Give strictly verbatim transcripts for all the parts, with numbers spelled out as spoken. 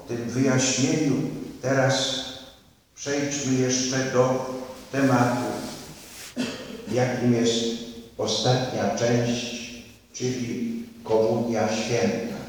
tym wyjaśnieniu teraz przejdźmy jeszcze do tematu, jakim jest ostatnia część, czyli Komunia Święta.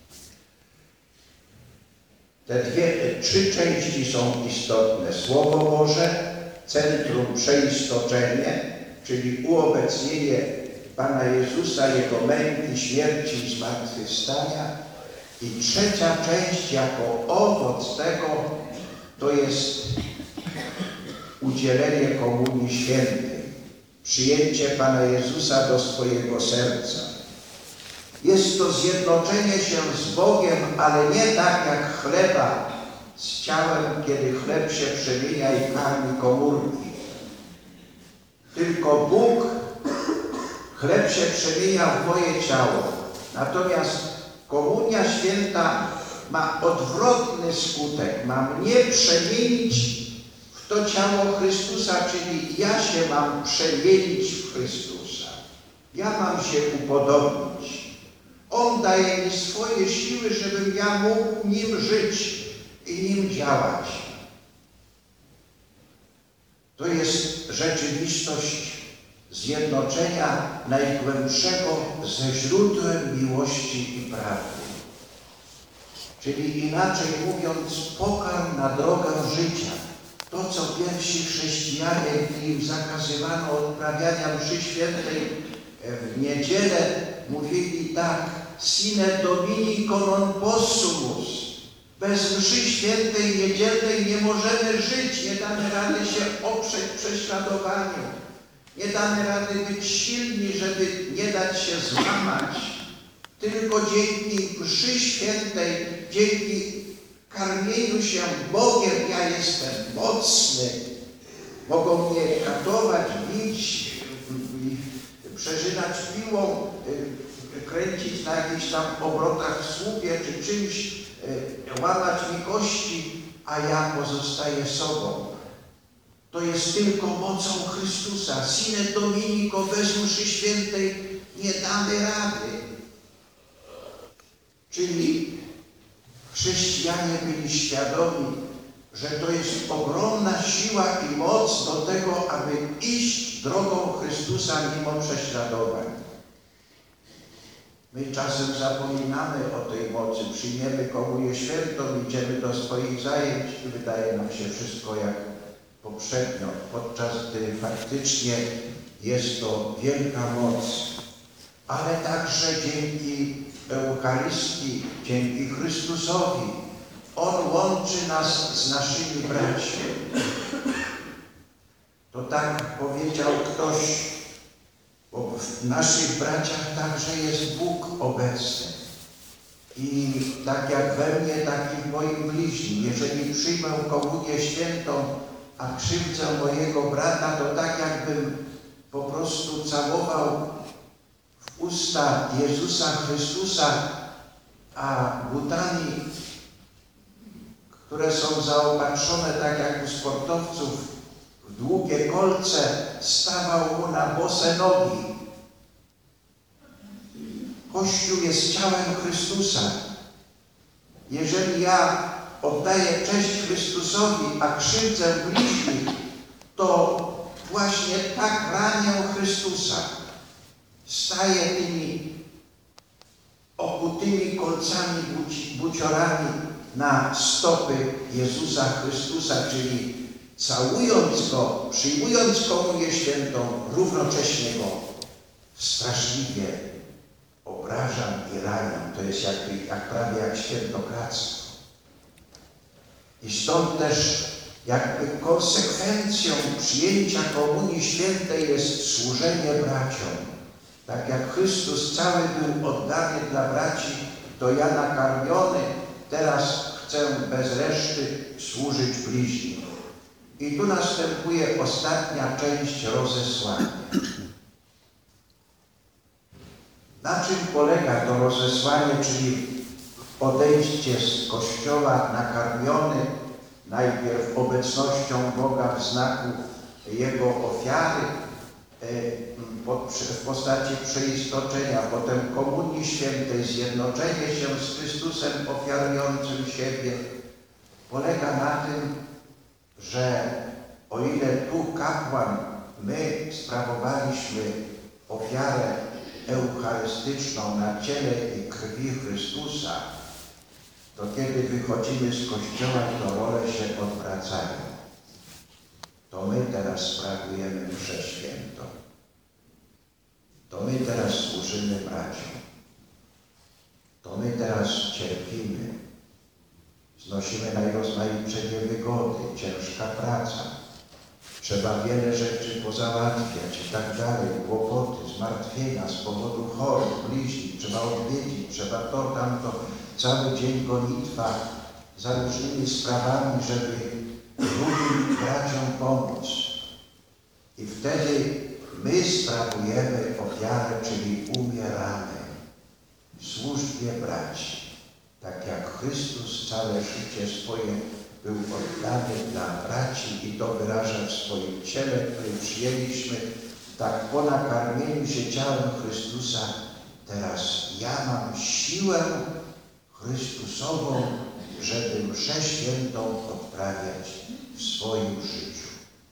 Te dwie, trzy części są istotne. Słowo Boże, centrum przeistoczenie, czyli uobecnienie Pana Jezusa, Jego męki, śmierci i zmartwychwstania. I trzecia część, jako owoc tego, to jest udzielenie Komunii Świętej, przyjęcie Pana Jezusa do swojego serca. Jest to zjednoczenie się z Bogiem, ale nie tak jak chleba z ciałem, kiedy chleb się przemienia i karmi komórki. Tylko Bóg, chleb się przemienia w moje ciało. Natomiast Komunia Święta ma odwrotny skutek. Ma mnie przemienić w to ciało Chrystusa, czyli ja się mam przemienić w Chrystusa. Ja mam się upodobnić. On daje mi swoje siły, żebym ja mógł nim żyć i nim działać. To jest rzeczywistość zjednoczenia najgłębszego ze źródłem miłości i prawdy. Czyli inaczej mówiąc, pokarm na drogę życia. To, co pierwsi chrześcijanie, gdy im zakazywano odprawiania mszy świętej w niedzielę, mówili tak: sine Domini non possumus. Bez mszy świętej niedzielnej nie możemy żyć, nie damy rady się oprzeć prześladowaniu. Nie damy rady być silni, żeby nie dać się złamać. Tylko dzięki mszy świętej, dzięki karmieniu się Bogiem ja jestem mocny. Mogą mnie katować, bić, przeżynać piłą, kręcić na jakichś tam obrotach w słupie czy czymś, łamać mi kości, a ja pozostaję sobą. To jest tylko mocą Chrystusa. Sine Domini, bez mszy świętej nie damy rady. Czyli chrześcijanie byli świadomi, że to jest ogromna siła i moc do tego, aby iść drogą Chrystusa mimo prześladowań. My czasem zapominamy o tej mocy, przyjmiemy Komunię Świętą, idziemy do swoich zajęć i wydaje nam się wszystko jak poprzednio, podczas gdy faktycznie jest to wielka moc. Ale także dzięki Eucharystii, dzięki Chrystusowi, On łączy nas z naszymi braćmi. To tak powiedział ktoś, bo w naszych braciach także jest Bóg obecny. I tak jak we mnie, tak i w moim bliźnim. Jeżeli przyjmę Komunię Świętą, a krzywdzę mojego brata, to tak jakbym po prostu całował w usta Jezusa Chrystusa, a butami, które są zaopatrzone tak jak u sportowców w długie kolce, stawał mu na bose nogi. Kościół jest ciałem Chrystusa. Jeżeli ja oddaję cześć Chrystusowi, a krzywdzę bliźnich, to właśnie tak ranię Chrystusa. Staję tymi okutymi kolcami, buciorami na stopy Jezusa Chrystusa, czyli całując Go, przyjmując Komunię Świętą, równocześnie Go straszliwie obrażam i ranię. To jest jakby, jak prawie jak świętokradztwo. I stąd też jakby konsekwencją przyjęcia Komunii Świętej jest służenie braciom. Tak jak Chrystus cały był oddany dla braci, to ja nakarmiony teraz chcę bez reszty służyć bliźnim. I tu następuje ostatnia część rozesłania. Na czym polega to rozesłanie, czyli odejście z Kościoła nakarmiony najpierw obecnością Boga w znaku Jego ofiary, w postaci przeistoczenia, potem Komunii Świętej, zjednoczenie się z Chrystusem ofiarującym siebie, polega na tym, że o ile tu kapłan, my sprawowaliśmy ofiarę eucharystyczną na ciele i krwi Chrystusa, to kiedy wychodzimy z Kościoła, to role się odwracają. To my teraz sprawujemy mszę świętą. To my teraz służymy braciom. To my teraz cierpimy. Znosimy najrozmaitsze niewygody, ciężka praca. Trzeba wiele rzeczy pozałatwiać i tak dalej, kłopoty, zmartwienia z powodu chorób, bliźni, trzeba odwiedzić, trzeba to, tamto, cały dzień gonitwa za różnymi sprawami, żeby drugim braciom pomóc. I wtedy my sprawujemy ofiarę, czyli umieramy w służbie braci. Tak jak Chrystus całe życie swoje był oddany dla braci i to wyraża w swoim ciele, które przyjęliśmy, tak po nakarmieniu się ciałem Chrystusa, teraz ja mam siłę Chrystusową, żeby mszę świętą odprawiać w swoim życiu.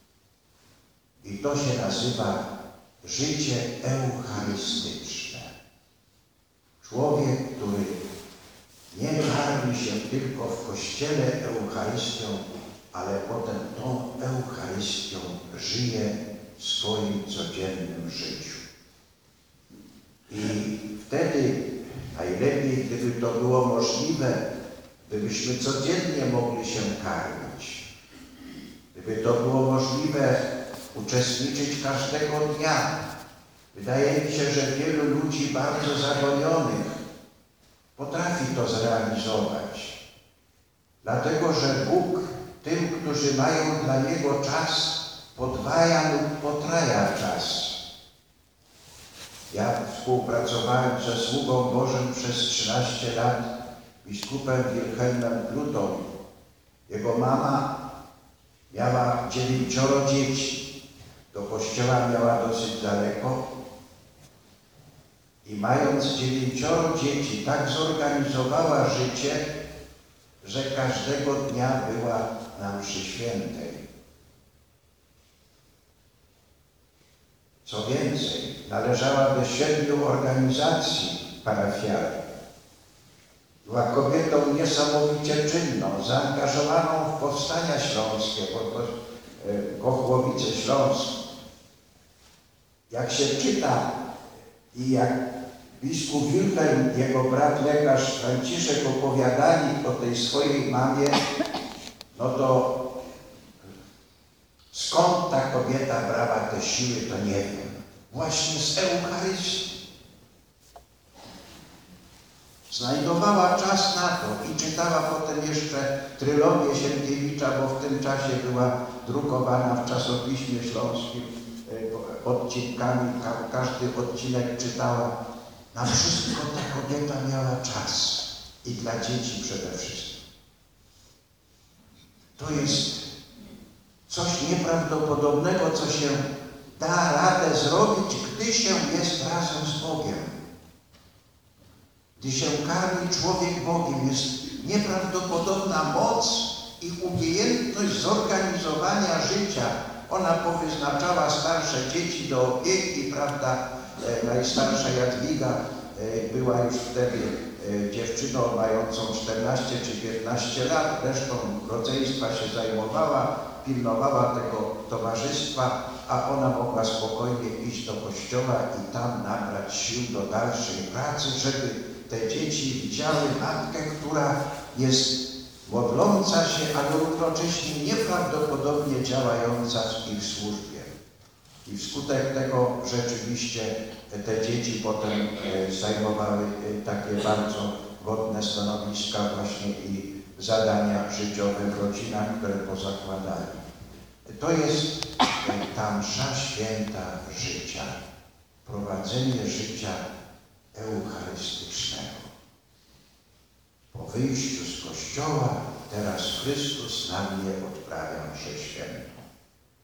I to się nazywa życie eucharystyczne. Człowiek, który nie karmi się tylko w Kościele Eucharystią, ale potem tą Eucharystią żyje w swoim codziennym życiu. I wtedy najlepiej, gdyby to było możliwe, gdybyśmy codziennie mogli się karmić. Gdyby to było możliwe, uczestniczyć każdego dnia. Wydaje mi się, że wielu ludzi bardzo zagonionych potrafi to zrealizować. Dlatego, że Bóg tym, którzy mają dla Niego czas, podwaja lub potraja czas. Ja współpracowałem ze sługą Bożym przez trzynaście lat, biskupem Wilhelmem Glutą. Jego mama miała dziewięcioro dzieci. Do kościoła miała dosyć daleko. I mając dziewięcioro dzieci, tak zorganizowała życie, że każdego dnia była na mszy świętej. Co więcej, należała do siedmiu organizacji parafialnych. Była kobietą niesamowicie czynną, zaangażowaną w powstania śląskie, Kochłowice Śląskie. Jak się czyta i jak biskup Wilhelm, jego brat lekarz Franciszek opowiadali o tej swojej mamie, no to skąd ta kobieta brała te siły, to nie wiem. Właśnie z Eucharystii. Znajdowała czas na to i czytała potem jeszcze trylogię Sienkiewicza, bo w tym czasie była drukowana w czasopiśmie śląskim odcinkami. Każdy odcinek czytała. Na wszystko ta kobieta miała czas. I dla dzieci przede wszystkim. To jest coś nieprawdopodobnego, co się da radę zrobić, gdy się jest razem z Bogiem. Gdy się karmi człowiek Bogiem, jest nieprawdopodobna moc i umiejętność zorganizowania życia. Ona powyznaczała starsze dzieci do opieki, prawda? E, najstarsza Jadwiga e, była już wtedy e, dziewczyną mającą czternaście czy piętnaście lat, resztą rodzeństwa się zajmowała, pilnowała tego towarzystwa, a ona mogła spokojnie iść do kościoła i tam nabrać sił do dalszej pracy, żeby te dzieci widziały matkę, która jest modląca się, ale równocześnie nieprawdopodobnie działająca w ich służbie. I wskutek tego rzeczywiście te dzieci potem zajmowały takie bardzo godne stanowiska właśnie i zadania życiowe w rodzinach, które pozakładali. To jest ta msza święta życia, prowadzenie życia eucharystycznego. Po wyjściu z Kościoła teraz Chrystus na mnie odprawia mszę świętą.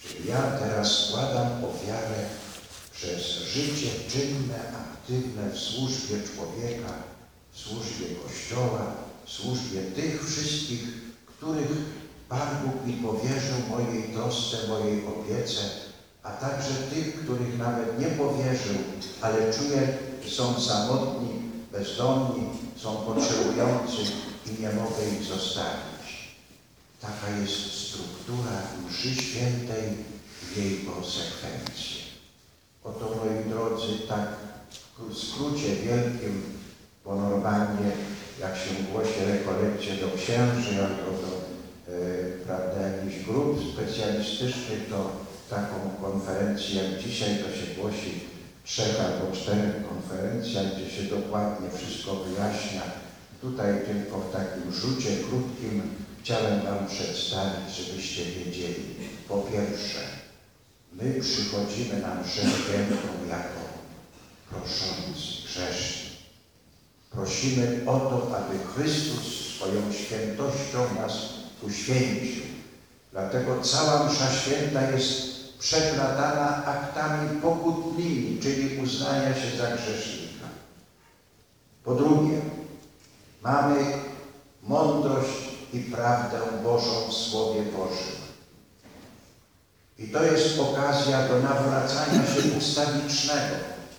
Czyli ja teraz składam ofiarę przez życie czynne, aktywne w służbie człowieka, w służbie Kościoła, w służbie tych wszystkich, których Pan Bóg mi powierzył mojej trosce, mojej opiece, a także tych, których nawet nie powierzył, ale czuję, że są samotni, bezdomni, są potrzebujący i nie mogę ich zostawić. Taka jest struktura mszy świętej w jej konsekwencji. Oto, moi drodzy, tak w skrócie wielkim, bo normalnie jak się głosi rekolekcje do księży albo do e, prawda, jakichś grup specjalistycznych, to taką konferencję jak dzisiaj to się głosi w trzech albo czterech konferencjach, gdzie się dokładnie wszystko wyjaśnia. Tutaj tylko w takim rzucie krótkim chciałem wam przedstawić, żebyście wiedzieli. Po pierwsze, my przychodzimy na mszę świętą jako proszący, grzeszni. Prosimy o to, aby Chrystus swoją świętością nas uświęcił. Dlatego cała msza święta jest przeplatana aktami pokutnymi, czyli uznania się za grzesznika. Po drugie, mamy mądrość i prawdę Bożą w Słowie Bożym. I to jest okazja do nawracania się ustawicznego.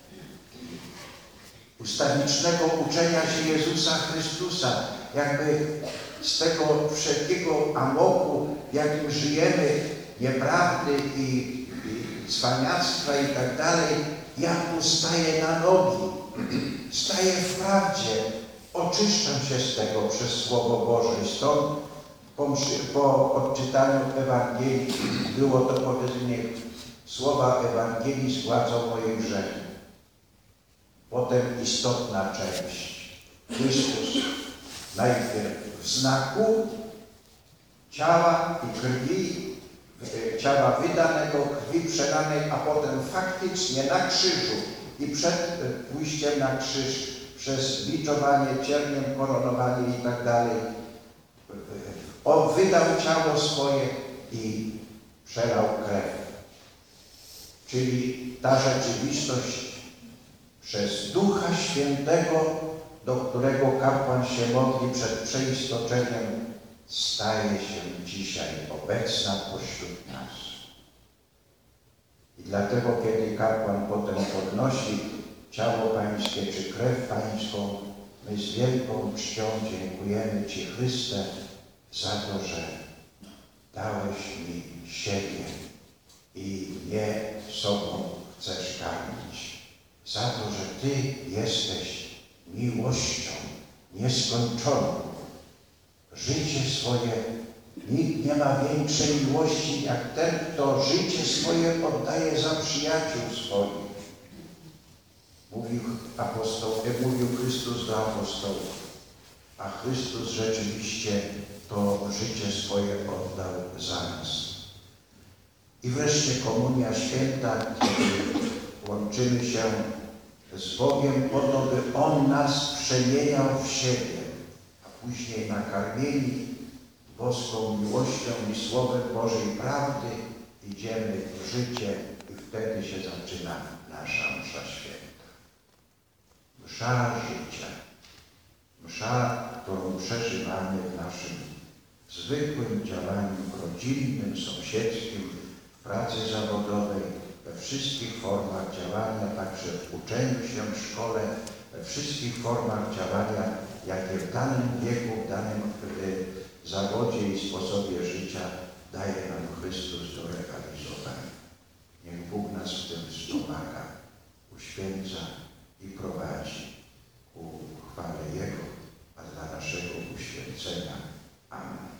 Ustawicznego uczenia się Jezusa Chrystusa, jakby z tego wszelkiego amoku, w jakim żyjemy, nieprawdy i, i cwaniactwa i tak dalej, ja tu staję na nogi, staję w prawdzie, oczyszczam się z tego przez Słowo Boże. I stąd po, po odczytaniu Ewangelii było to powiedzenie, słowa Ewangelii zgładzą moje grzechy. Potem istotna część. Chrystus najpierw w znaku ciała i krwi, ciała wydanego, krwi przelanej, a potem faktycznie na krzyżu i przed pójściem na krzyż przez biczowanie, cierniem, koronowanie i tak dalej. On wydał ciało swoje i przelał krew. Czyli ta rzeczywistość przez Ducha Świętego, do którego kapłan się modli przed przeistoczeniem, staje się dzisiaj obecna pośród nas. I dlatego, kiedy kapłan potem podnosi ciało Pańskie czy krew Pańską, my z wielką czcią dziękujemy Ci, Chryste, za to, że dałeś mi siebie i mnie sobą chcesz karmić. Za to, że Ty jesteś miłością nieskończoną. Życie swoje, nikt nie ma większej miłości jak ten, kto życie swoje oddaje za przyjaciół swoich. Mówił apostoł, mówił Chrystus do apostołów, a Chrystus rzeczywiście to życie swoje oddał za nas. I wreszcie komunia święta, kiedy łączymy się z Bogiem po to, by On nas przemieniał w siebie, a później nakarmieni boską miłością i Słowem Bożej prawdy idziemy w życie i wtedy się zaczyna nasza msza święta. Msza życia. Msza, którą przeżywamy w naszym zwykłym działaniu rodzinnym, sąsiedzkim, w pracy zawodowej, we wszystkich formach działania, także w uczeniu się w szkole, we wszystkich formach działania, jakie w danym wieku, w danym y, zawodzie i sposobie życia daje nam Chrystus do realizowania. Niech Bóg nas w tym wspomaga, uświęca i prowadzi ku chwale Jego, a dla naszego uświęcenia. Amen.